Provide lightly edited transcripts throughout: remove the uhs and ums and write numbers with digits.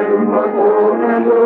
నడుమ కోనలో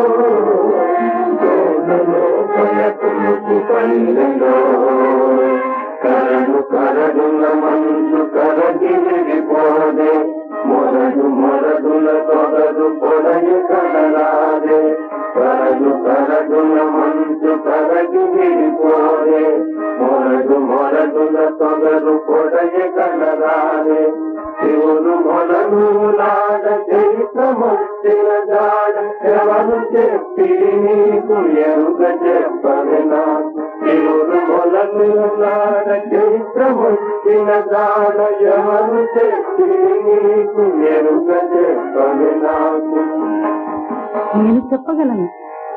పలకులకు పల్లెలో కరడు కరడుల మంచు కరగిరిపోదే మొరడు మొరడుల తొగరు పొడయి కదలాదే కరడు కరడుల మంచు కరగిరిపోదే మొరడు మొరడుల తొగరు పొడయి కదలాదే శివుడు మొదలు నాడ చైత్రమొచ్చిన జాడ ఎవరు చెప్పి నీకు ఎరుగ చెప్పవే నాకు శివుడు మొదలు నాడ చైత్రమొచ్చిన జాడ ఎవరు చెప్పి నీకు ఎరుగ చెప్పవే నాకు నేను చెప్పగలను.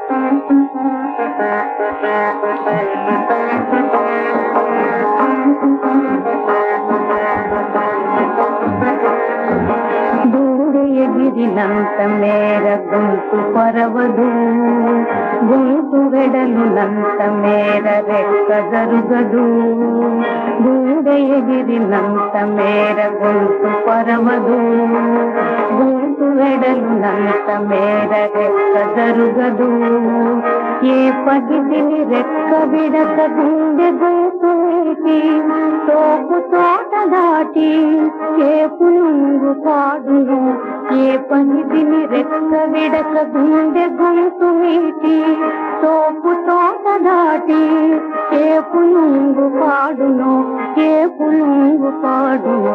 ఎగిరినంత మేర గొంతు పరవదు, గొంతు వెడలునంత మేర రెక్క జరుగదు. గూడ ఎగిరినంత మేర గొంతు పరవదు, గొంతు వెడలునంత మేర రెక్క జరుగదు. ఏ పగిదిని రెక్క విడక గుండె గొంతు నీటి తోపు తోట దాటి ఏ పులుంగు పాడును. ఏ పగిదిని రెక్క విడక గుండె గొంతు నీటి తోపు తోట దాటి ఏ పులుంగు పాడును. ఏ పులుంగు పాడును.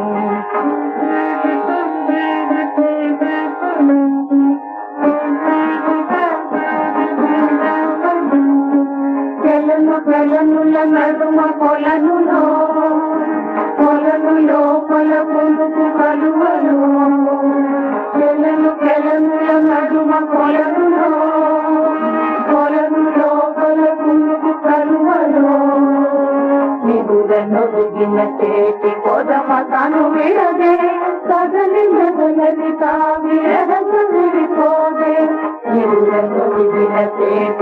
కొలనుల నడుమ కొలనులో కొలనులో కొల పొందుకు కలువలు కెలనుల నడుమ కొలనులో కొలనులో కొల పొందుకు కలువలు నిగుదనొదిగిన చేతి కొదమ తను విడదే కదలి మెదలది తావిరగ విడిపోదే నిగుదనొదిగిన చేతి